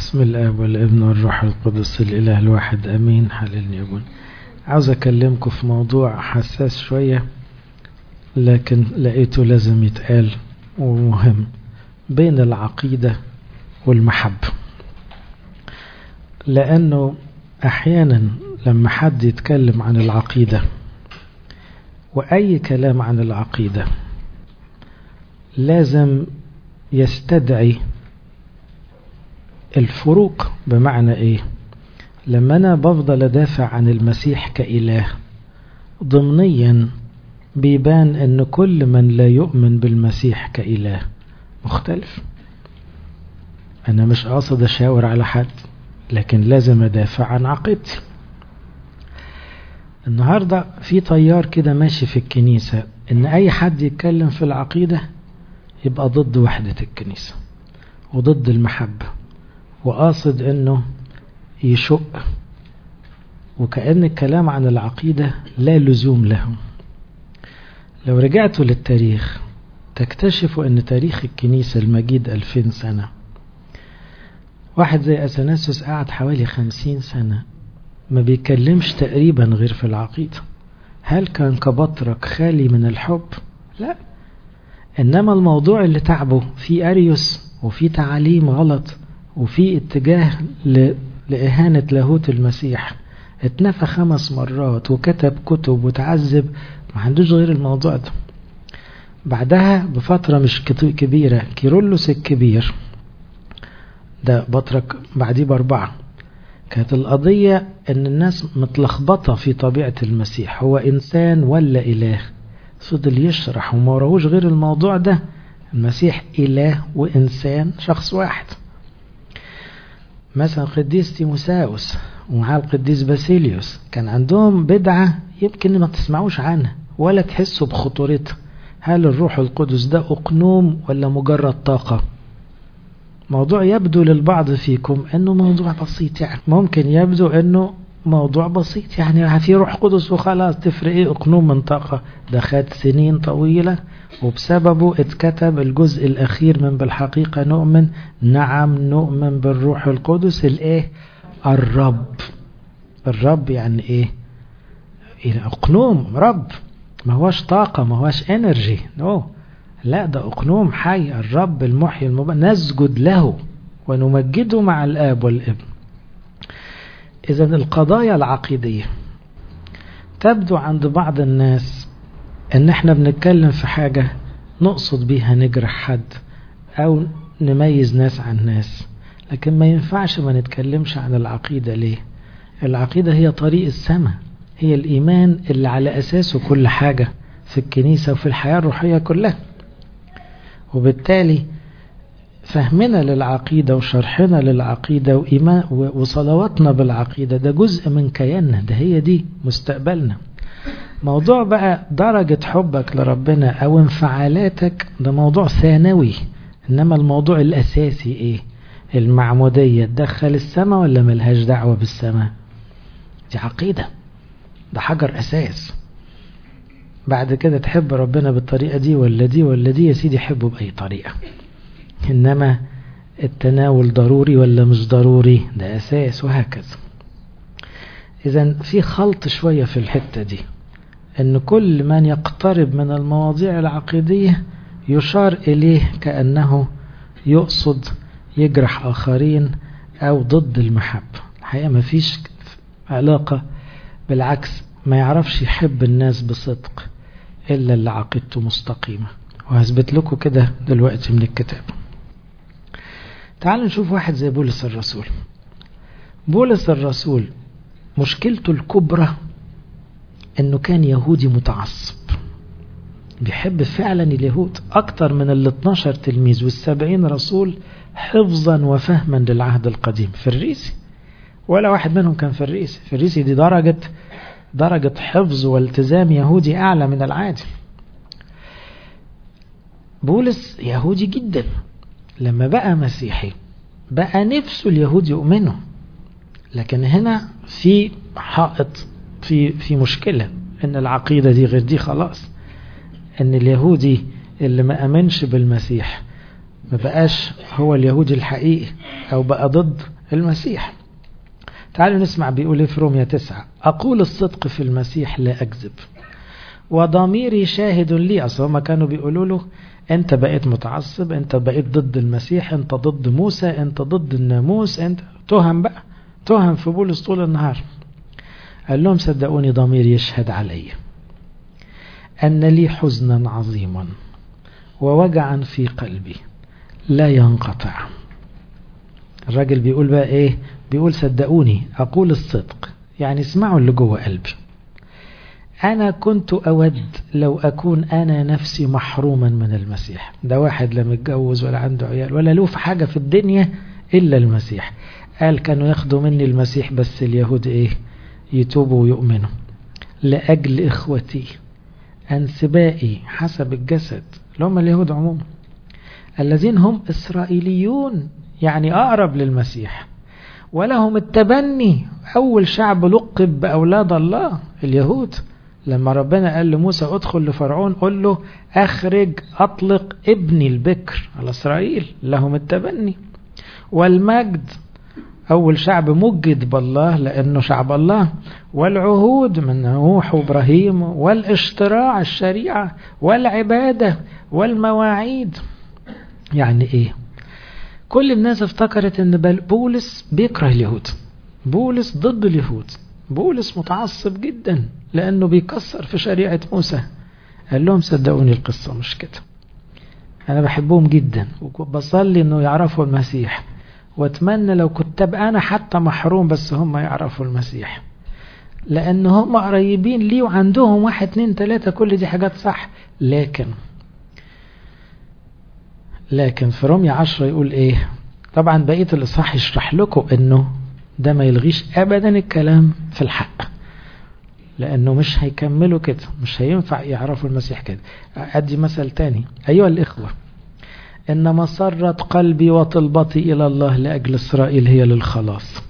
بسم الآب والابن والروح القدس الإله الواحد أمين. حللني يا ابن. عاوز أكلمكم في موضوع حساس شوية لكن لقيته لازم يتقال ومهم، بين العقيدة والمحبة. لأنه أحيانا لما حد يتكلم عن العقيدة وأي كلام عن العقيدة لازم يستدعي الفروق. بمعنى ايه؟ لما انا بفضل ادافع عن المسيح كإله، ضمنيا بيبان ان كل من لا يؤمن بالمسيح كإله مختلف. انا مش قاصد اشاور على حد، لكن لازم ادافع عن عقيدتي. النهاردة في تيار كده ماشي في الكنيسة ان اي حد يتكلم في العقيدة يبقى ضد وحدة الكنيسة وضد المحبة، وقاصد انه يشق، وكأن الكلام عن العقيدة لا لزوم له. لو رجعتوا للتاريخ تكتشفوا ان تاريخ الكنيسة المجيد 2000 سنة، واحد زي أثناسيوس قعد حوالي 50 سنة ما بيكلمش تقريبا غير في العقيدة. هل كان كبطرك خالي من الحب؟ لا، انما الموضوع اللي تعبه في أريوس وفي تعاليم غلط وفي اتجاه لإهانة لاهوت المسيح، اتنفى 5 مرات وكتب كتب وتعذب، ما عندوش غير الموضوع ده. بعدها بفترة مش كبيرة كيرلس الكبير ده بطرك بعديه ب4، كانت القضية ان الناس متلخبطة في طبيعة المسيح، هو انسان ولا اله؟ فضل يشرح وما وراهوش غير الموضوع ده، المسيح اله وانسان شخص واحد. مثلا قديس تيموساوس ومعاه القديس باسيليوس كان عندهم بدعة يمكن ما تسمعوش عنها ولا تحسوا بخطورتها. هل الروح القدس ده أقنوم ولا مجرد طاقة؟ موضوع يبدو للبعض فيكم انه موضوع بسيط، يعني ممكن يبدو انه موضوع بسيط، يعني في روح قدس وخلاص، تفرق ايه اقنوم من طاقة؟ ده خد سنين طويلة وبسببه اتكتب الجزء الاخير من بالحقيقة نؤمن. نعم نؤمن بالروح القدس الايه؟ الرب. الرب يعني ايه؟ اقنوم رب، ما هوش طاقة، ما هوش انرجي، نو، لا ده أقنوم حي، الرب المحيي نسجد له ونمجده مع الآب والابن. إذن القضايا العقيدية تبدو عند بعض الناس ان احنا بنتكلم في حاجة نقصد بيها نجرح حد او نميز ناس عن ناس، لكن ما ينفعش ما نتكلمش عن العقيدة. ليه؟ العقيدة هي طريق السماء، هي الإيمان اللي على أساسه كل حاجة في الكنيسة وفي الحياة الروحية كلها. وبالتالي فهمنا للعقيدة وشرحنا للعقيدة وإيمان وصلواتنا بالعقيدة ده جزء من كياننا، ده هي دي مستقبلنا. موضوع بقى درجة حبك لربنا أو انفعالاتك ده موضوع ثانوي، إنما الموضوع الأساسي إيه؟ المعمودية تدخل السماء ولا ملهاش دعوة بالسماء؟ دي عقيدة، ده حجر أساس. بعد كده تحب ربنا بالطريقة دي ولا دي ولا دي، يا سيدي حبه بأي طريقة، إنما التناول ضروري ولا مش ضروري ده أساس، وهكذا. إذن في خلط شوية في الحتة دي، إن كل من يقترب من المواضيع العقيدية يشار إليه كأنه يقصد يجرح آخرين أو ضد المحبة. الحقيقة ما فيش علاقة، بالعكس، ما يعرفش يحب الناس بصدق إلا اللي عقيدته مستقيمة، وهثبت لكم كده دلوقتي من الكتاب. تعالوا نشوف واحد زي بولس الرسول. بولس الرسول مشكلته الكبرى انه كان يهودي متعصب، بيحب فعلا اليهود اكتر من 12 تلميذ وال70 رسول حفظا وفهما للعهد القديم. فريسي، ولا واحد منهم كان فريسي. فريسي دي درجة حفظ والتزام يهودي اعلى من العادي. بولس يهودي جدا، لما بقى مسيحي بقى نفسه اليهود يؤمنوا، لكن هنا في حائط، في مشكلة، ان العقيدة دي غير دي خلاص. ان اليهودي اللي ما امنش بالمسيح ما بقاش هو اليهودي الحقيقي أو بقى ضد المسيح. تعالوا نسمع بيقول في رومية 9: أقول الصدق في المسيح لا أكذب وضميري شاهد لي. أصلا هم كانوا بيقولوا له أنت بقيت متعصب، أنت بقيت ضد المسيح، أنت ضد موسى، أنت ضد الناموس، أنت تهم بقى، تهم في بولس طول النهار. قال لهم صدقوني ضميري يشهد علي أن لي حزنا عظيما ووجعا في قلبي لا ينقطع. الراجل بيقول بقى ايه؟ بيقول صدقوني أقول الصدق، يعني اسمعوا اللي جوه قلبي. أنا كنت أود لو أكون أنا نفسي محروما من المسيح. ده واحد لا متجوز ولا عنده عيال ولا له في حاجة في الدنيا إلا المسيح. قال كانوا ياخدوا مني المسيح بس اليهود ايه؟ يتوبوا ويؤمنوا. لأجل إخوتي أنسبائي حسب الجسد، اللي هم اليهود عموما، الذين هم إسرائيليون يعني أقرب للمسيح، ولهم التبني، أول شعب لقب بأولاد الله اليهود. لما ربنا قال لموسى ادخل لفرعون قل له أخرج أطلق ابني البكر على إسرائيل، لهم التبني والمجد، أول شعب مجد بالله لأنه شعب الله، والعهود من نوح وإبراهيم، والاشتراع الشريعة والعبادة والمواعيد. يعني إيه؟ كل الناس افتكرت أن بولس بيكره اليهود، بولس ضد اليهود، بولس متعصب جدا لأنه بيكسر في شريعة موسى. قال لهم صدقوني القصة مش كده، أنا بحبهم جدا وبصلي أنه يعرفوا المسيح، واتمنى لو كنت ابقى انا حتى محروم بس هم يعرفوا المسيح، لان هم قريبين لي وعندهم 1 2 3 كل دي حاجات صح. لكن في رومية 10 يقول ايه؟ طبعا بقية الاصحاح يشرح لكم انه ده ما يلغيش ابدا الكلام في الحق، لانه مش هيكملوا كده، مش هينفع يعرفوا المسيح كده. ادي مثل تاني: ايها الاخوة إن مسرة قلبي وطلبتي إلى الله لأجل إسرائيل هي للخلاص.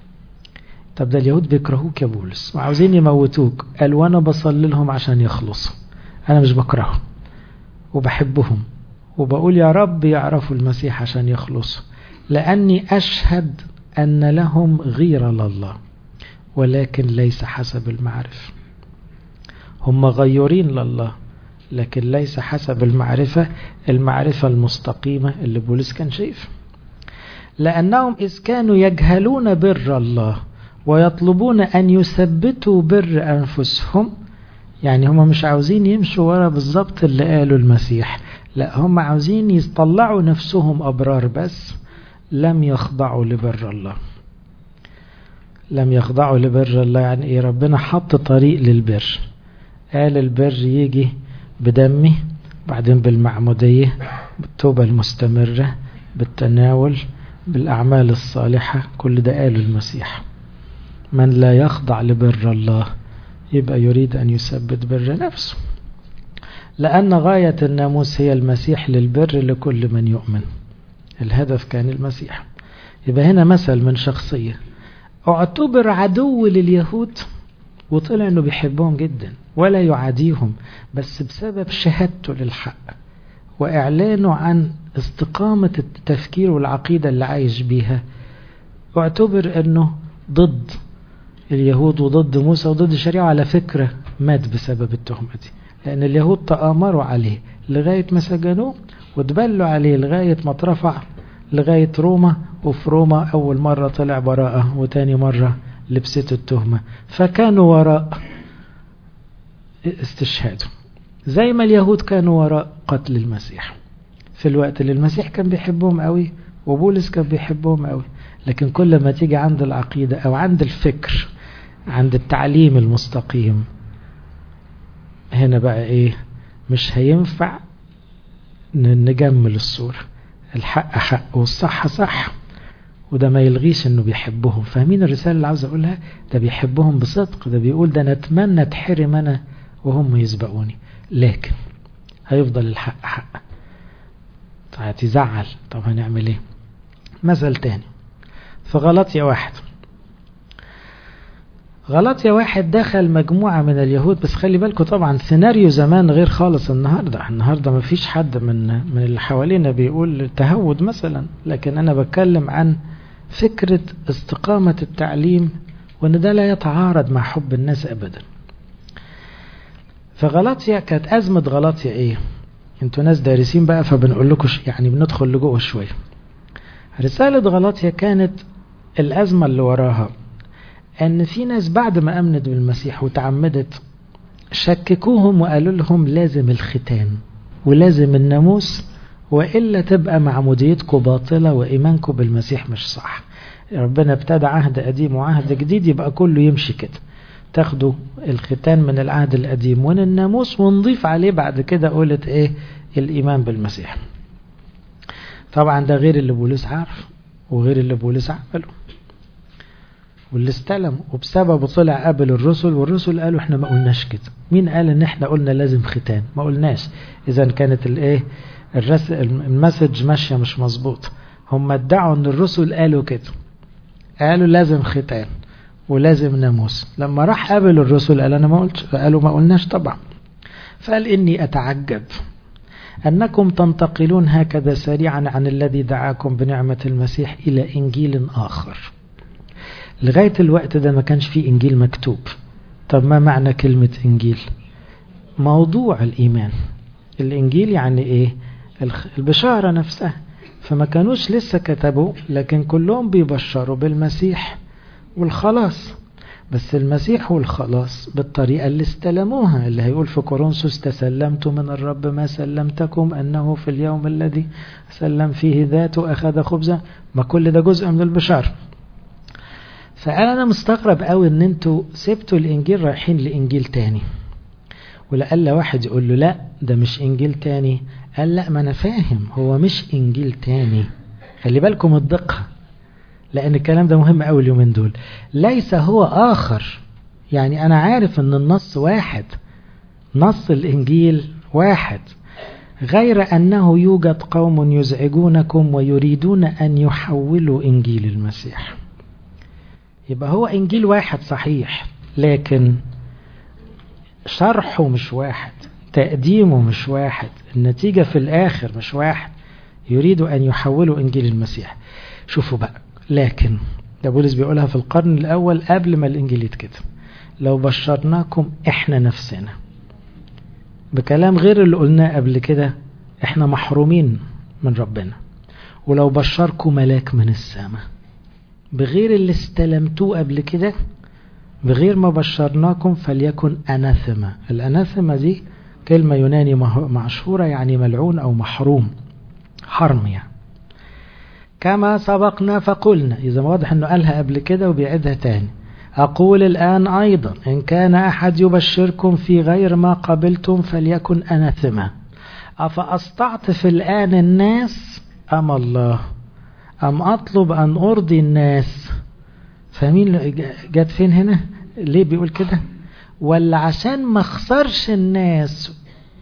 طب ده اليهود بيكرهوك يا بولس وعاوزين يموتوك. قال وأنا بصلي لهم عشان يخلصوا. أنا مش بكرههم وبحبهم وبقول يا رب يعرفوا المسيح عشان يخلصوا، لأني أشهد أن لهم غيرة لله ولكن ليس حسب المعرفة. هم غيورين لله لكن ليس حسب المعرفة المستقيمة اللي بولس كان شايف. لأنهم إذ كانوا يجهلون بر الله ويطلبون أن يثبتوا بر أنفسهم، يعني هم مش عاوزين يمشوا ورا بالضبط اللي قالوا المسيح، لا هم عاوزين يطلعوا نفسهم أبرار بس، لم يخضعوا لبر الله. لم يخضعوا لبر الله يعني إيه؟ ربنا حط طريق للبر، قال البر يجي بدمي، بعدين بالمعمودية، بالتوبة المستمرة، بالتناول، بالأعمال الصالحة، كل ده قال المسيح. من لا يخضع لبر الله يبقى يريد أن يثبت بر نفسه، لأن غاية الناموس هي المسيح للبر لكل من يؤمن. الهدف كان المسيح. يبقى هنا مثل من شخصية اعتبر عدو لليهود وطلع انه بيحبهم جدا ولا يعاديهم، بس بسبب شهادته للحق واعلانه عن استقامة التفكير والعقيدة اللي عايش بيها، اعتبر انه ضد اليهود وضد موسى وضد الشريعة. على فكرة مات بسبب التهمة دي، لان اليهود تآمروا عليه لغاية ما سجنوه وتبلوا عليه لغاية ما اترفع لغاية روما، وفي روما أول مرة طلع براءة وتاني مرة لبست التهمة، فكانوا وراء استشهاده زي ما اليهود كانوا وراء قتل المسيح في الوقت اللي المسيح كان بيحبهم قوي وبولس كان بيحبهم قوي. لكن كل ما تيجي عند العقيدة أو عند الفكر، عند التعليم المستقيم، هنا بقى إيه؟ مش هينفع نجمل الصورة. الحق حق والصح صح، وده ما يلغيش انه بيحبهم. فاهمين الرسالة اللي عاوز اقولها؟ ده بيحبهم بصدق، ده بيقول ده نتمنى اتحرم انا وهم يسبقوني، لكن هيفضل الحق حق. هتزعل، طب هنعمل ايه؟ مثل تاني في غلطية 1: غلطية واحد دخل مجموعة من اليهود، بس خلي بالكم طبعا سيناريو زمان غير خالص النهاردة ما فيش حد من اللي حوالينا بيقول تهود مثلا، لكن أنا بتكلم عن فكرة استقامة التعليم، وأن ده لا يتعارض مع حب الناس أبدا. فغلطية كانت أزمة غلطية إيه؟ انتوا ناس دارسين بقى فبنقول لكم يعني بندخل لجوه شوية. رسالة غلطية كانت الأزمة اللي وراها أن في ناس بعد ما أمنت بالمسيح وتعمدت شككوهم وقالوا لهم لازم الختان ولازم الناموس، وإلا تبقى معموديتكم باطلة وإيمانكم بالمسيح مش صح. ربنا ابتدى عهد قديم وعهد جديد، يبقى كله يمشي كده، تاخدوا الختان من العهد القديم ومن الناموس ونضيف عليه بعد كده قولت ايه؟ الإيمان بالمسيح. طبعا ده غير اللي بولس عارف وغير اللي بولس عمله واللي استلم، وبسببه طلع قبل الرسل، والرسل قالوا احنا ما قلناش كده. مين قال ان احنا قلنا لازم ختان؟ ما قلناش. اذا كانت الايه المسج ماشيه مش مظبوط. هم ادعوا ان الرسل قالوا كده، قالوا لازم ختان ولازم ناموس. لما راح قابل الرسل قال انا ما قلتش، قالوا ما قلناش طبعا. فقال اني اتعجب انكم تنتقلون هكذا سريعا عن الذي دعاكم بنعمة المسيح الى انجيل اخر. لغاية الوقت ده ما كانش فيه انجيل مكتوب. طب ما معنى كلمة انجيل؟ موضوع الايمان. الانجيل يعني ايه؟ البشارة نفسها. فما كانوش لسه كتبوا، لكن كلهم بيبشروا بالمسيح والخلاص. بس المسيح والخلاص بالطريقة اللي استلموها، اللي هيقول في كورنثوس تسلمت من الرب ما سلمتكم، أنه في اليوم الذي سلم فيه ذاته أخذ خبزا. ما كل ده جزء من البشارة. فأنا مستغرب قوي ان انتوا سبتوا الإنجيل رايحين لإنجيل تاني. ولقال واحد يقول له لا ده مش إنجيل تاني. قال لا، ما أنا فاهم هو مش إنجيل تاني. خلي بالكم الدقة، لأن الكلام ده مهم قوي اليومين دول. ليس هو آخر، يعني أنا عارف أن النص واحد، نص الإنجيل واحد، غير أنه يوجد قوم يزعجونكم ويريدون أن يحولوا إنجيل المسيح. يبقى هو إنجيل واحد صحيح، لكن شرحه مش واحد، تقديمه مش واحد، النتيجة في الآخر مش واحد. يريدوا أن يحولوا إنجيل المسيح. شوفوا بقى، لكن ده بولس بيقولها في القرن الأول قبل ما الإنجيل يتكتب. لو بشرناكم إحنا نفسنا بكلام غير اللي قلناه قبل كده، إحنا محرومين من ربنا. ولو بشركم ملاك من السماء بغير اللي استلمتوه قبل كده، بغير ما بشرناكم، فليكن أناثما. الأناثما دي كلمة يوناني مشهورة، يعني ملعون أو محروم، حرم يعني. كما سبقنا فقلنا، إذا واضح أنه قالها قبل كده وبيعيدها تاني. أقول الآن أيضا إن كان أحد يبشركم في غير ما قبلتم فليكن أناثما. أفأستعطف الآن الناس أم الله؟ أم أطلب أن أرضي الناس؟ فاهمين جات فين هنا؟ ليه بيقول كده؟ ولا عشان ما اخسرش الناس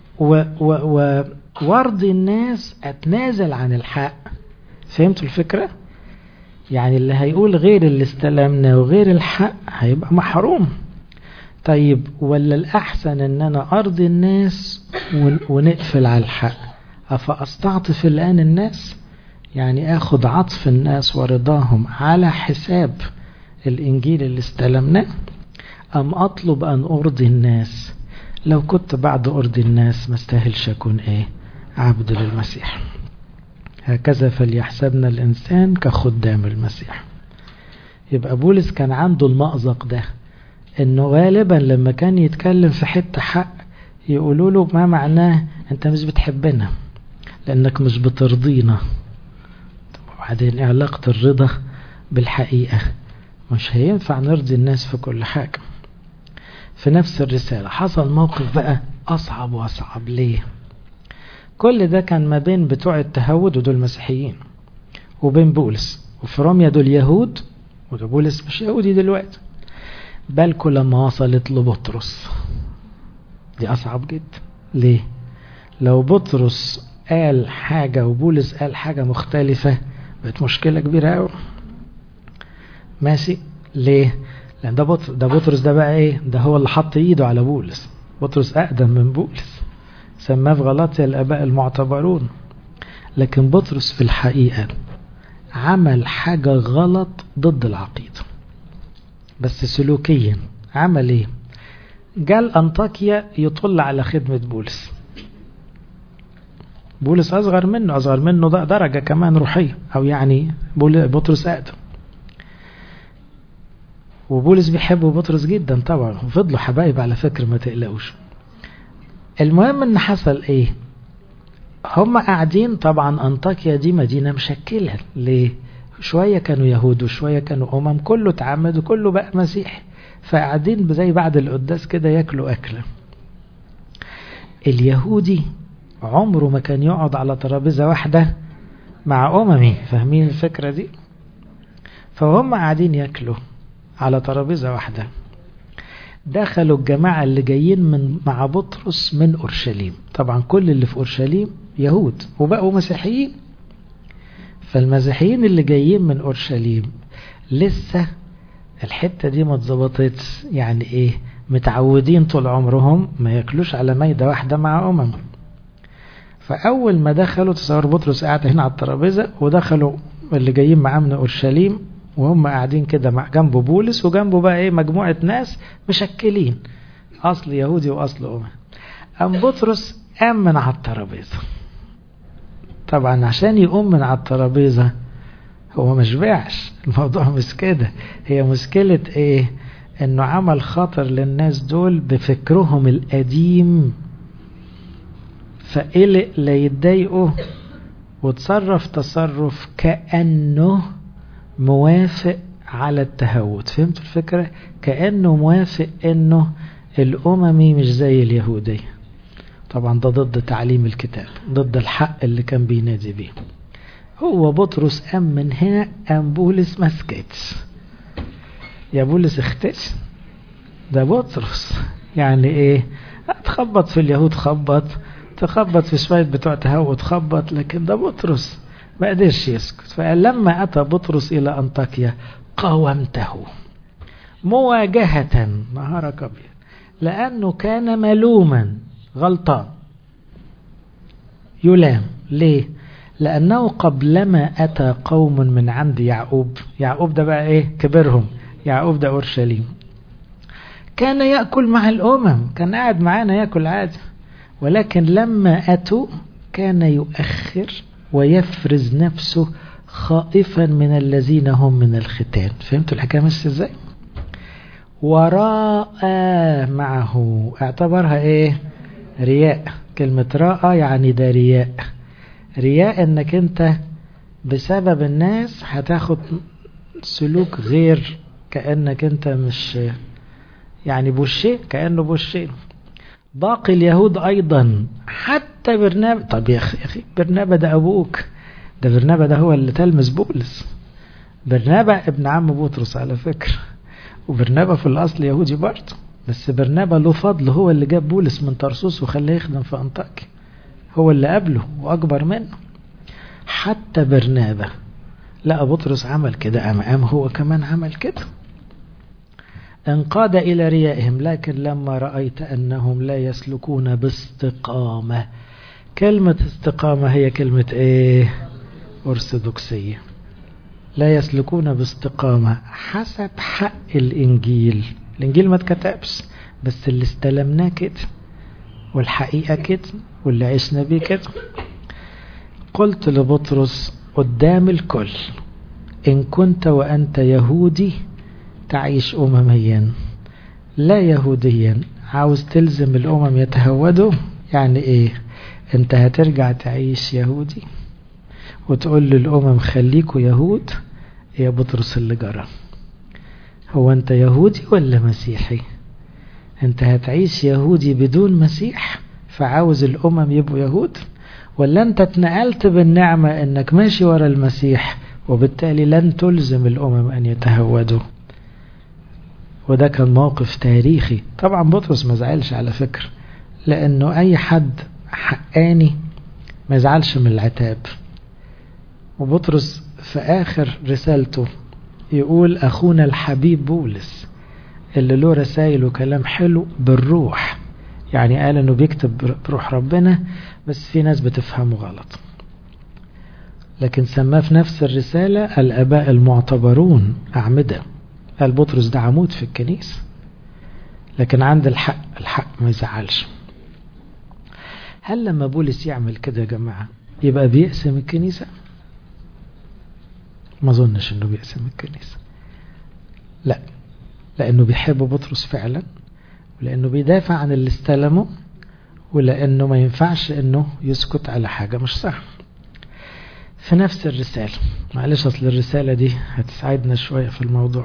وارضي الناس أتنازل عن الحق؟ فهمتوا الفكرة؟ يعني اللي هيقول غير اللي استلمنا وغير الحق هيبقى محروم. طيب ولا الأحسن ان انا ارضي الناس ونقفل على الحق؟ أفأستعطف الآن الناس، يعني اخد عطف الناس ورضاهم على حساب الإنجيل اللي استلمناه، أم أطلب أن أرضي الناس؟ لو كنت بعد أرضي الناس ما استاهلش أكون إيه؟ عبد للمسيح. هكذا فليحسبنا الإنسان كخدام المسيح. يبقى بولس كان عنده المأزق ده، إنه غالبا لما كان يتكلم في حتة حق يقولوا له ما معناه أنت مش بتحبنا لأنك مش بترضينا. وبعدين علاقة الرضا بالحقيقة؟ مش هينفع نرضي الناس في كل حاجة. في نفس الرسالة حصل موقف بقى أصعب وأصعب. ليه؟ كل ده كان ما بين بتوع التهود ودول مسيحيين، وبين بولس. وفي روميا دول يهود وده بولس مش يهودي دلوقتي. بالكم لما وصلت لبطرس دي أصعب جدا. ليه؟ لو بطرس قال حاجة وبولس قال حاجة مختلفة بقت مشكلة كبيرة قوي. ماشي؟ ليه؟ لأن ده بطرس ده بقى إيه؟ ده هو اللي حط إيده على بولس. بطرس أقدم من بولس، سماه في غلطية الآباء المعتبرون. لكن بطرس في الحقيقة عمل حاجة غلط ضد العقيدة، بس سلوكيا. عمل إيه؟ جال أنطاكيا يطل على خدمة بولس. بولس أصغر منه ده درجة كمان روحية، أو يعني بطرس أقدم. وبولس بيحب بطرس جدا طبعا، وفضلوا حبايب على فكرة ما تقلقوش. المهم ان حصل ايه؟ هم قاعدين، طبعا أنطاكيا دي مدينة مشكلة. ليه؟ شوية كانوا يهود وشوية كانوا كله تعمد وكله بقى مسيح، فقاعدين زي بعد القداس كده ياكلوا أكلة. اليهودي عمره ما كان يقعد على ترابيزة واحدة مع أممي، فاهمين الفكرة دي؟ فهم قاعدين ياكلوا على ترابيزة واحدة. دخلوا الجماعة اللي جايين مع بطرس من أورشليم. طبعا كل اللي في أورشليم يهود وبقوا مسيحيين، فالمسيحيين اللي جايين من أورشليم لسه الحتة دي ما اتظبطتش. يعني ايه؟ متعودين طول عمرهم ما ياكلوش على مايدة واحدة مع فأول ما دخلوا، تصور بطرس قاعد هنا على الترابيزة، ودخلوا اللي جايين معاه من أورشليم وهم قاعدين كده مع جنبه بولس، وجنبه بقى ايه؟ مجموعة ناس مشكلين، أصل يهودي وأصل أم بطرس قام من على الترابيزة. طبعا عشان يقوم من على الترابيزة هو مش بيعش، الموضوع مش كده. هي مشكلة ايه؟ انه عمل خطر للناس دول بفكرهم القديم، فقلق لا يتضايقوا، وتصرف تصرف كأنه موافق على التهود. فهمت الفكرة؟ كأنه موافق انه الأممي مش زي اليهودية. طبعا ده ضد تعليم الكتاب، ضد الحق اللي كان بينادي بيه. هو بطرس قام من هنا، قام بولس مسكتش. يا بولس اختش، ده بطرس. يعني ايه؟ تخبط في اليهود خبط، تخبط في شوية بتوع تهود خبط، لكن ده بطرس ما قدرش يسكت. فلما أتى بطرس إلى أنطاكيا قاومته مواجهة، نهارك أبيض، لأنه كان ملوما غلطان يلام. ليه؟ لأنه قبلما أتى قوم من عند يعقوب ده بقى إيه؟ كبرهم. يعقوب ده أورشليم، كان يأكل مع الأمم، كان قاعد معانا يأكل عادي، ولكن لما أتوا كان يؤخر ويفرز نفسه خائفا من الذين هم من الختان. فهمتوا الحكاية مش ازاي؟ وراء معه، اعتبرها ايه؟ رياء. كلمة راء يعني ده رياء. رياء انك انت بسبب الناس هتاخد سلوك غير، كأنك انت مش يعني بوشين، كأنه بوشين. باقي اليهود ايضا، حتى برنابا. طب يا اخي برنابا ده ابوك، ده برنابا ده هو اللي تلمس بولس. برنابا ابن عم بطرس على فكرة، وبرنابا في الاصل يهودي برضه، بس برنابا له فضل، هو اللي جاب بولس من طرسوس وخليه يخدم في أنطاكيا، هو اللي قبله واكبر منه. حتى برنابا لا بطرس عمل كده، قام هو كمان عمل كده، انقاد إلى ريائهم. لكن لما رأيت أنهم لا يسلكون باستقامة. كلمة استقامة هي كلمة ايه؟ أرثوذكسية. لا يسلكون باستقامة حسب حق الإنجيل. الإنجيل ما اتكتبش، بس اللي استلمناه كده، والحقيقة كده، واللي عشنا بيه كده. قلت لبطرس قدام الكل: إن كنت وأنت يهودي تعيش أمميا لا يهوديا، عاوز تلزم الأمم يتهودوا، يعني إيه؟ أنت هترجع تعيش يهودي وتقول للأمم خليكوا يهود؟ يا بطرس اللي جرى، هو أنت يهودي ولا مسيحي؟ أنت هتعيش يهودي بدون مسيح فعاوز الأمم يبقوا يهود، ولا أنت اتنقلت بالنعمة أنك ماشي ورا المسيح وبالتالي لن تلزم الأمم أن يتهودوا؟ وده كان موقف تاريخي. طبعا بطرس ما زعلش على فكرة، لأنه أي حد حقاني ما زعلش من العتاب. وبطرس في آخر رسالته يقول: أخونا الحبيب بولس اللي له رسائل وكلام حلو بالروح، يعني قال انه بيكتب بروح ربنا، بس في ناس بتفهمه غلط، لكن سماه في نفس الرسالة الآباء المعتبرون أعمدة. قال بطرس ده عمود في الكنيسة، لكن عند الحق ما يزعلش. هل لما بولس يعمل كده يا جماعة يبقى بيقسم الكنيسة؟ ما اظنش انه بيقسم الكنيسة، لا، لانه بيحب بطرس فعلا، ولانه بيدافع عن اللي استلمه، ولانه ما ينفعش انه يسكت على حاجة مش صح. في نفس الرسالة، معلش اصل الرسالة دي هتساعدنا شوية في الموضوع.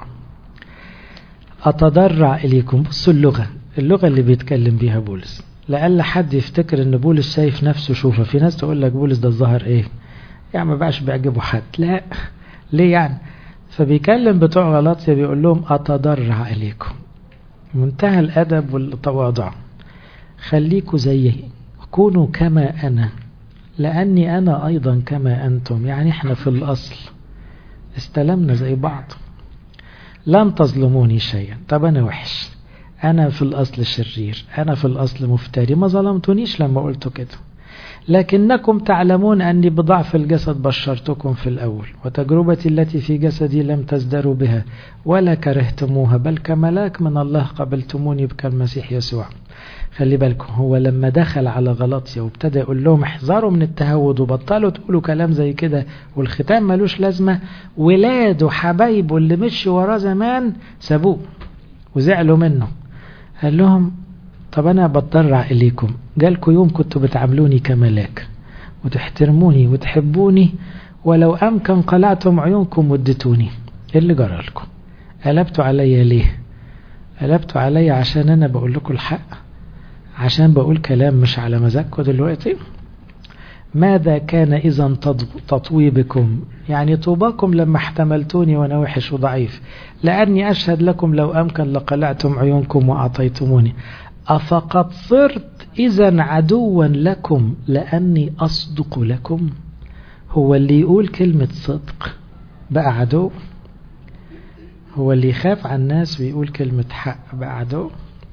اتضرع اليكم، بصوا اللغة اللي بيتكلم بيها بولس، لألا حد يفتكر ان بولس شايف نفسه. شوفه في ناس تقول لك بولس ده الظاهر ايه يعني، ما بقاش بيعجبه حد. لا، ليه يعني؟ فبيكلم بتوع غلاطيا بيقول لهم اتضرع اليكم، منتهى الادب والتواضع، خليكوا زيي، كونوا كما انا لاني انا ايضا كما انتم. يعني احنا في الاصل استلمنا زي بعض، لن تظلموني شيئا. طب انا وحش، انا في الاصل شرير، انا في الاصل مفتري، ما ظلمتونيش لما قلتوا كده، لكنكم تعلمون أني بضعف الجسد بشرتكم في الأول، وتجربتي التي في جسدي لم تزدروا بها ولا كرهتموها، بل كملاك من الله قبلتموني بكالمسيح يسوع. خلي بالكم، هو لما دخل على غلاطيا وابتدى يقول لهم احذروا من التهود وبطلوا تقولوا كلام زي كده والختام ملوش لازمة، ولاده حبايبه اللي مشي وراه زمان سابوه وزعلوا منه. قال لهم طب أنا بتضرع إليكم، جالكوا يوم كنتوا بتعاملوني كملاك وتحترموني وتحبوني، ولو أمكن قلعتم عيونكم ودتوني. إيه اللي جرى لكم؟ قلبتوا عليا ليه؟ قلبتوا عليا عشان أنا بقول لكم الحق، عشان بقول كلام مش على مزاجكم دلوقتي؟ ماذا كان إذا تطويبكم؟ يعني طوباكم لما احتملتوني وأنا وحش وضعيف، لأني أشهد لكم لو أمكن لقلعتم عيونكم وأعطيتموني. أفقد صرت إذن عدوا لكم لأني أصدق لكم؟ هو اللي يقول كلمة صدق بقى عدو؟ هو اللي يخاف عن الناس ويقول كلمة حق بقى عدو؟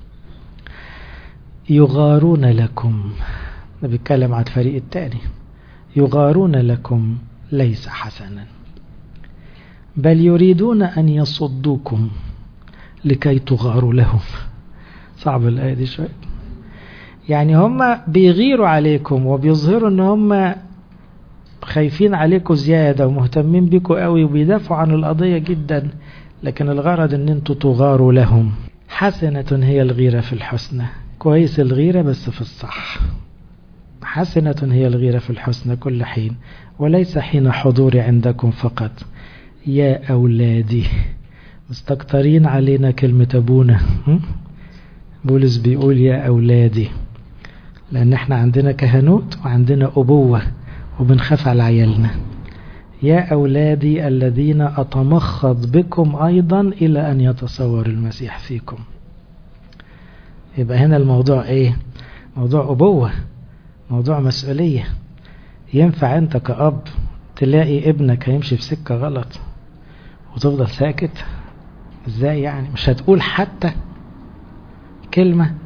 يغارون لكم، بيتكلم عن الفريق الثاني، يغارون لكم ليس حسنا، بل يريدون أن يصدوكم لكي تغاروا لهم. صعب الآية دي شوية. يعني هم بيغيروا عليكم وبيظهروا ان هم خايفين عليكم زيادة ومهتمين بيكم قوي وبيدافعوا عن القضية جدا، لكن الغرض ان انتوا تغاروا لهم. حسنة هي الغيرة في الحسنى، كويس الغيرة بس في الصح. حسنة هي الغيرة في الحسنى كل حين، وليس حين حضوري عندكم فقط. يا أولادي، مستكترين علينا كلمة أبونا. بولس بيقول يا أولادي، لأن احنا عندنا كهنوت وعندنا أبوة وبنخاف على عيالنا. يا أولادي الذين أتمخض بكم أيضا إلى أن يتصور المسيح فيكم. يبقى هنا الموضوع إيه؟ موضوع أبوة، موضوع مسؤولية. ينفع أنت كأب تلاقي ابنك هيمشي في سكة غلط وتفضل ساكت؟ إزاي يعني؟ مش هتقول حتى كلمة؟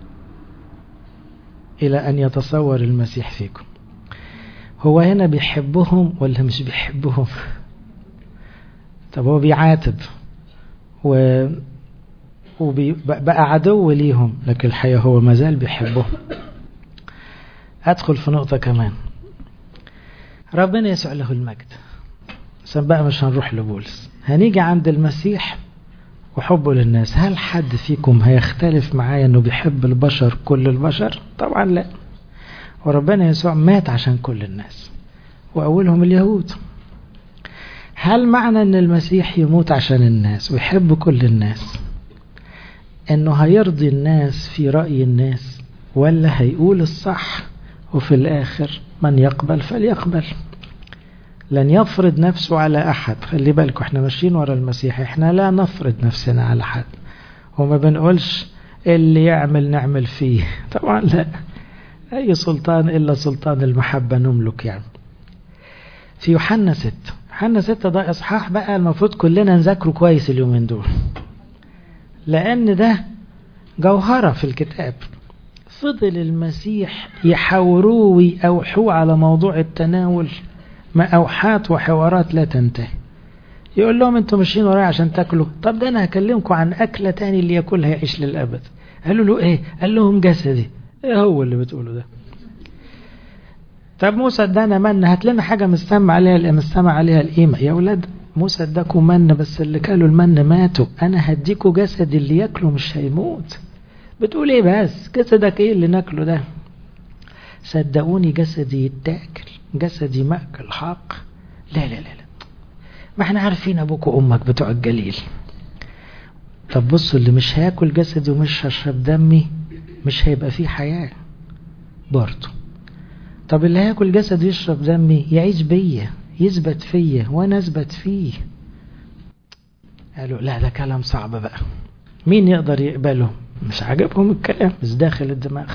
إلى أن يتصور المسيح فيكم. هو هنا بيحبهم ولا مش بيحبهم؟ طب هو بيعاتب وبقى عدو ليهم، لكن الحقيقة هو مازال بيحبهم. أدخل في نقطة كمان. ربنا يسوع له المجد، بقى مش هنروح لبولس، هنيجي عند المسيح وحبه للناس. هل حد فيكم هيختلف معايا انه بيحب البشر كل البشر؟ طبعا لا. وربنا يسوع مات عشان كل الناس وأولهم اليهود. هل معنى ان المسيح يموت عشان الناس ويحب كل الناس انه هيرضي الناس في رأي الناس، ولا هيقول الصح وفي الآخر من يقبل فليقبل؟ لن يفرض نفسه على أحد. خلي بالكم، احنا ماشيين ورا المسيح، احنا لا نفرض نفسنا على حد، وما بنقولش اللي يعمل نعمل فيه. طبعا لا، أي سلطان إلا سلطان المحبة نملك. يعني في يوحنا 6 ده إصحاح بقى المفروض كلنا نذاكره كويس اليومين دول، لأن ده جوهرة في الكتاب. فضل المسيح يحاوروه ويأوحوه على موضوع التناول مأوحات وحوارات لا تنتهي. يقول لهم انتوا ماشيين ورايا عشان تاكلوا، طب ده انا هكلمكم عن أكلة تاني اللي ياكلها يعيش للأبد. قالوا له ايه؟ قال لهم جسدي. ايه هو اللي بتقوله ده؟ طب موسى ادانا من، هات لنا حاجة مستمع عليها القيمة. يا ولاد موسى اداكم من، بس اللي كانوا المن ماتوا. انا هديكوا جسد اللي ياكله مش هيموت. بتقول ايه بس؟ جسدك ايه اللي ناكله ده؟ صدقوني جسدي يتاكل، جسدي مأكل حق. لا لا لا لا، ما احنا عارفين ابوك وامك بتوع الجليل. طب بصوا، اللي مش هياكل جسدي ومش هشرب دمي مش هيبقى فيه حياة برضه. طب اللي هياكل جسدي يشرب دمي يعيش بيا، يثبت فيا وانا اثبت فيه. قالوا لا ده كلام صعب بقى، مين يقدر يقبله؟ مش عجبهم الكلام، مش داخل الدماغ.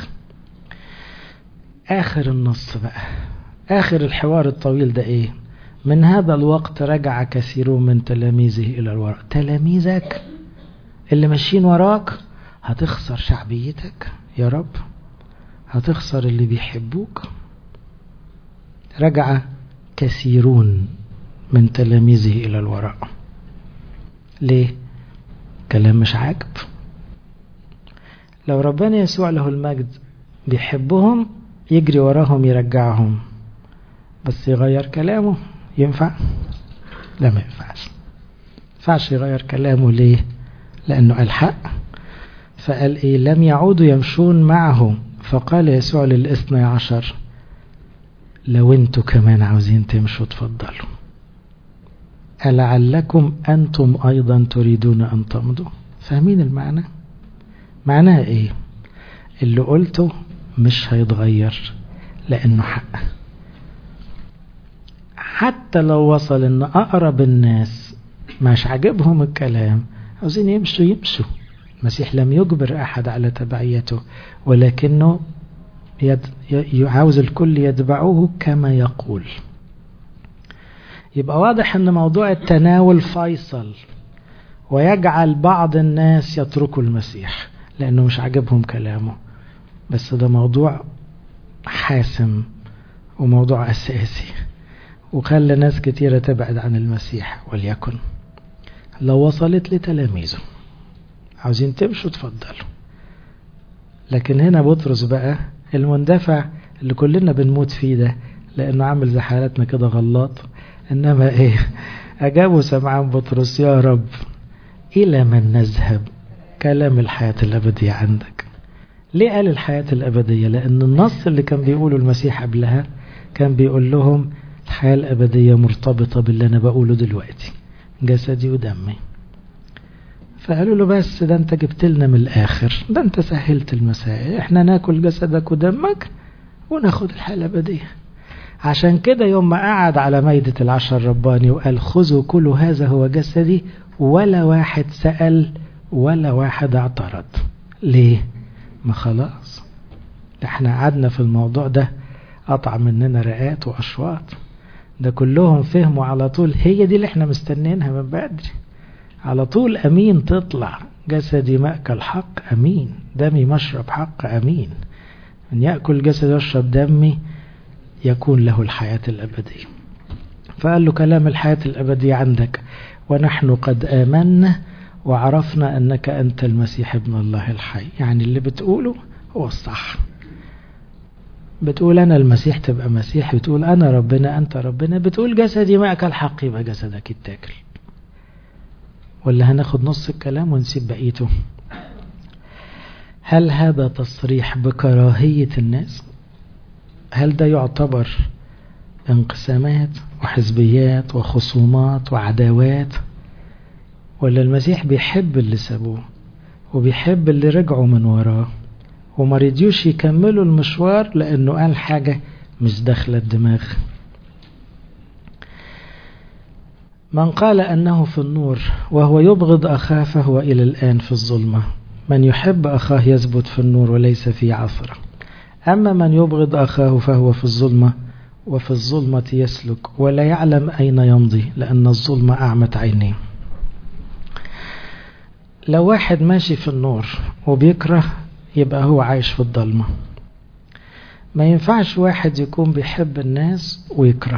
آخر النص بقى، آخر الحوار الطويل ده ايه؟ من هذا الوقت رجع كثيرون من تلاميذه إلى الوراء. تلاميذك اللي ماشيين وراك هتخسر شعبيتك يا رب، هتخسر اللي بيحبوك. رجع كثيرون من تلاميذه إلى الوراء. ليه؟ كلام مش عاجب. لو ربنا يسوع له المجد بيحبهم يجري وراهم يرجعهم، بس يغير كلامه ينفع؟ لا ما ينفعش يغير كلامه. ليه؟ لأنه قال حق. فقال إيه؟ لم يعودوا يمشون معه. فقال يسوع للاثني عشر لو انتوا كمان عاوزين تمشوا تفضلوا، ألعلكم أنتم أيضا تريدون أن تمضوا. فاهمين المعنى؟ معناها إيه؟ اللي قلته مش هيتغير لأنه حق. حتى لو وصل ان اقرب الناس مش عاجبهم الكلام عاوزين يمشوا. المسيح لم يجبر احد على تبعيته، ولكنه عاوز الكل يتبعوه كما يقول. يبقى واضح ان موضوع التناول فيصل، ويجعل بعض الناس يتركوا المسيح لانه مش عاجبهم كلامه. بس ده موضوع حاسم وموضوع اساسي، وخلى ناس كتيرة تبعد عن المسيح. وليكن لو وصلت لتلاميذه عاوزين تمشوا تفضلوا. لكن هنا بطرس بقى المندفع اللي كلنا بنموت فيه ده، لأنه عامل زي حالتنا كده غلط. إنما إيه؟ أجابوا سمعان بطرس يا رب إلى من نذهب؟ كلام الحياة الأبدية عندك. ليه قال الحياة الأبدية؟ لأن النص اللي كان بيقوله المسيح قبلها كان بيقول لهم الحياة الأبدية مرتبطة باللي أنا بقوله دلوقتي، جسدي ودمي. فقالوا له بس ده أنت جبت لنا من الآخر، ده أنت سهلت المسائل، إحنا ناكل جسدك ودمك وناخد الحياة الأبدية. عشان كده يوم ما قعد على مائدة العشاء الرباني وقال خذوا كل هذا هو جسدي، ولا واحد سأل ولا واحد اعترض. ليه؟ ما خلاص احنا قعدنا في الموضوع ده قطع مننا رئات وأشواط. ده كلهم فهموا على طول هي دي اللي احنا مستنينها من بدري على طول. أمين تطلع، جسدي مأكل حق أمين، دمي مشرب حق أمين، من يأكل جسدي ويشرب دمي يكون له الحياة الأبدية. فقال له كلام الحياة الأبدية عندك، ونحن قد آمنا وعرفنا أنك أنت المسيح ابن الله الحي. يعني اللي بتقوله هو الصح. بتقول أنا المسيح تبقى مسيح، بتقول أنا ربنا أنت ربنا، بتقول جسدي مأكل حق يبقى جسدك يتاكل. ولا هناخد نص الكلام ونسيب بقيته؟ هل هذا تصريح بكراهية الناس؟ هل ده يعتبر انقسامات وحزبيات وخصومات وعداوات؟ ولا المسيح بيحب اللي سابوه وبيحب اللي رجعوا من وراه وما رضيوش يكملوا المشوار لأنه قال حاجة مش داخله الدماغ؟ من قال أنه في النور وهو يبغض أخاه فهو إلى الآن في الظلمة. من يحب أخاه يثبت في النور وليس في عثرة. أما من يبغض أخاه فهو في الظلمة وفي الظلمة يسلك ولا يعلم أين يمضي، لأن الظلمة أعمت عينيه. لو واحد ماشي في النور وبيكره يبقى هو عايش في الضلمة. ما ينفعش واحد يكون بيحب الناس ويكره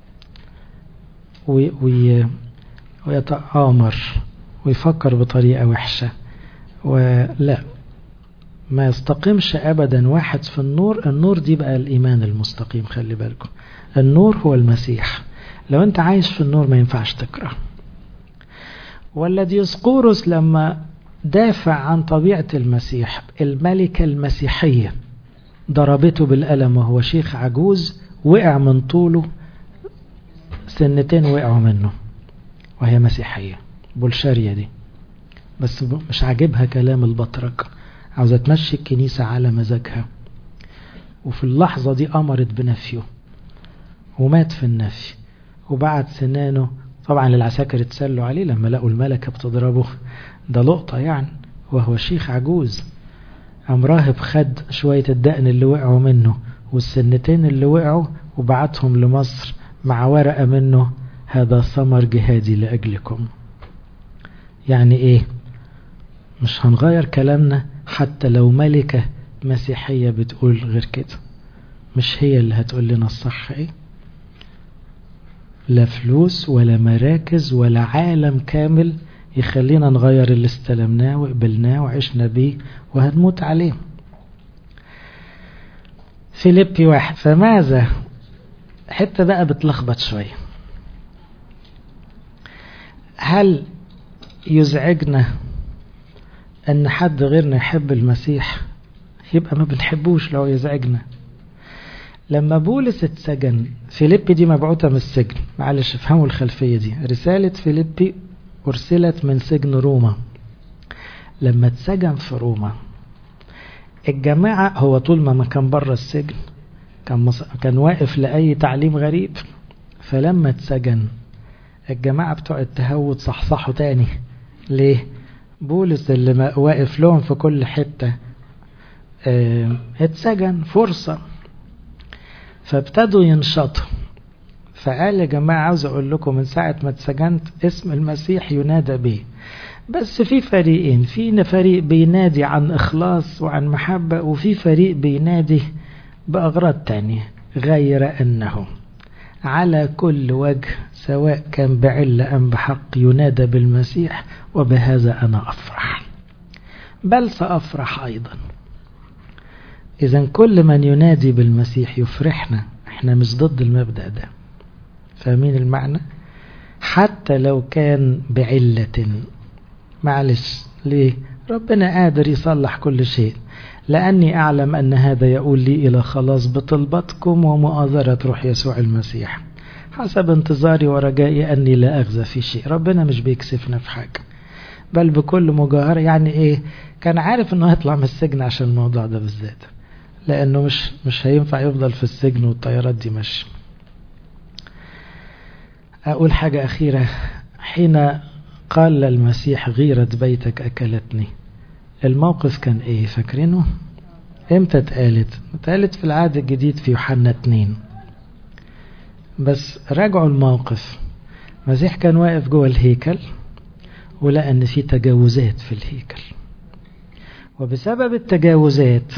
ويتآمر ويفكر بطريقة وحشة، ولا ما يستقيمش أبدا. واحد في النور دي بقى الإيمان المستقيم. خلي بالكم، النور هو المسيح. لو أنت عايش في النور ما ينفعش تكره. ولا ديوسقورس لما دافع عن طبيعة المسيح، الملكة المسيحية ضربته بالقلم وهو شيخ عجوز، وقع من طوله، سنتين وقعوا منه، وهي مسيحية بولشارية دي، بس مش عاجبها كلام البطرك، عاوزة تمشي الكنيسة على مزاجها. وفي اللحظة دي أمرت بنفيه ومات في النفي، وبعد سنانه طبعا العساكر اتسلوا عليه لما لقوا الملكة بتضربه، ده لقطة يعني، وهو شيخ عجوز. قام راهب خد شوية الدقن اللي وقعوا منه والسنتين اللي وقعوا وبعتهم لمصر مع ورقة منه: هذا ثمر جهادي لأجلكم. يعني ايه؟ مش هنغير كلامنا حتى لو ملكة مسيحية بتقول غير كده. مش هي اللي هتقول لنا الصح ايه؟ لا فلوس ولا مراكز ولا عالم كامل يخلينا نغير اللي استلمناه وقبلناه وعشنا بيه وهنموت عليه. فيليبي 1. فماذا، حتى بقى بتلخبط شوية، هل يزعجنا ان حد غيرنا يحب المسيح؟ يبقى ما بنحبوش لو يزعجنا. لما بولس اتسجن، فيليبي دي مبعوثة من السجن، معلش افهموا الخلفية دي، رسالة فيليبي أرسلت من سجن روما. لما اتسجن في روما الجماعة، هو طول ما كان بره السجن كان واقف لأي تعليم غريب، فلما اتسجن الجماعة بتوع التهود صحصحوا تاني. ليه؟ بولس اللي واقف لهم في كل حتة اتسجن، فرصة، فابتدوا ينشطوا. فقال يا جماعة عاوز اقول لكم من ساعة ما اتسجنت اسم المسيح ينادى به، بس في فريقين، في فريق بينادي عن اخلاص وعن محبة، وفي فريق بينادي بأغراض تانية، غير انه على كل وجه سواء كان بعلة ام بحق ينادى بالمسيح، وبهذا انا افرح، بل سأفرح ايضا. اذا كل من ينادي بالمسيح يفرحنا، احنا مش ضد المبدأ ده. فاهمين المعنى؟ حتى لو كان بعلة، معلش، ليه؟ ربنا قادر يصلح كل شيء، لأني أعلم أن هذا يقول لي إلى خلاص بطلبتكم ومؤازرة روح يسوع المسيح، حسب انتظاري ورجائي أني لا أغزى في شيء. ربنا مش بيكسفنا في حاجة، بل بكل مجاهرة. يعني إيه؟ كان عارف أنه هيطلع من السجن عشان الموضوع ده بالذات، لأنه مش هينفع يفضل في السجن والطيارات دي ماشية. أقول حاجة أخيرة. حين قال المسيح غيرة بيتك أكلتني، الموقف كان إيه؟ فاكرينه؟ إمتى اتقالت في العهد الجديد في يوحنا 2. بس راجعوا الموقف. المسيح كان واقف جوه الهيكل ولقى أن في تجاوزات في الهيكل، وبسبب التجاوزات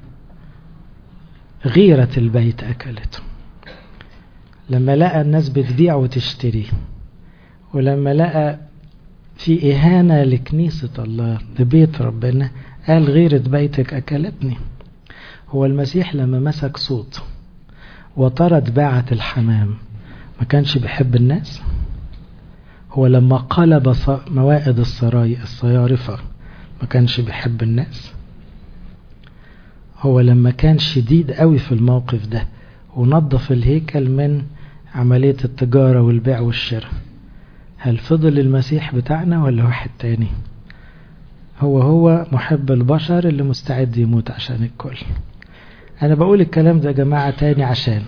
غيرة البيت أكلته. لما لقى الناس بتبيع وتشتري، ولما لقى في إهانة لكنيسة الله لبيت ربنا، قال غيرة بيتك أكلتني. هو المسيح لما مسك صوت وطرد باعة الحمام ما كانش بيحب الناس؟ هو لما قلب موائد الصيارفة ما كانش بيحب الناس؟ هو لما كان شديد قوي في الموقف ده ونظف الهيكل من عملية التجارة والبيع والشراء، هل فضل المسيح بتاعنا ولا واحد تاني؟ هو محب البشر اللي مستعد يموت عشان الكل. أنا بقول الكلام ده يا جماعة تاني عشان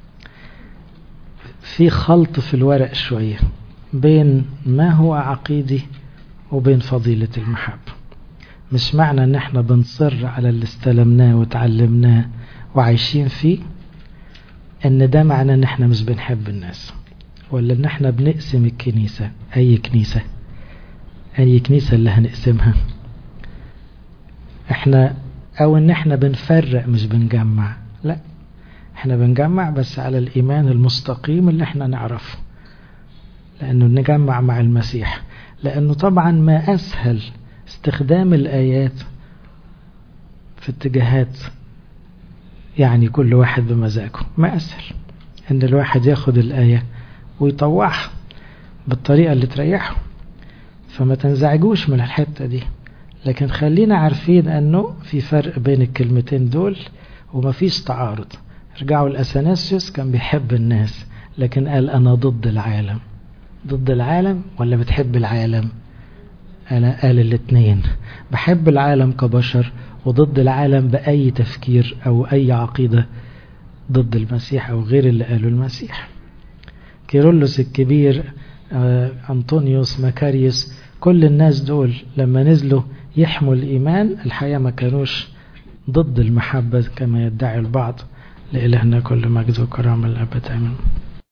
في خلط في الورق شوية بين ما هو عقيدي وبين فضيلة المحبة. مش معنى ان احنا بنصر على اللي استلمناه وتعلمناه وعايشين فيه ان ده معنى ان احنا مش بنحب الناس، ولا ان احنا بنقسم الكنيسة. اي كنيسة؟ أي كنيسة اللي هنقسمها؟ احنا او ان احنا بنفرق مش بنجمع، لا احنا بنجمع بس على الإيمان المستقيم اللي احنا نعرفه، لأنه نجمع مع المسيح. لأنه طبعا ما أسهل استخدام الآيات في اتجاهات يعني كل واحد بمزاجه، ما أسهل أن الواحد ياخد الآية ويطوعها بالطريقة اللي تريحه. فما تنزعجوش من الحتة دي، لكن خلينا عارفين أنه في فرق بين الكلمتين دول وما فيش تعارض. رجعوا الأثناسيوس كان بيحب الناس لكن قال أنا ضد العالم. ضد العالم ولا بتحب العالم؟ أنا قال الاتنين، بحب العالم كبشر وضد العالم بأي تفكير أو أي عقيدة ضد المسيح أو غير اللي قاله المسيح. كيرلس الكبير، أنطونيوس، مكاريوس، كل الناس دول لما نزلوا يحموا الإيمان الحقيقة ما كانوش ضد المحبة كما يدعي البعض. لإلهنا كل مجد وكرامة الأبد آمين.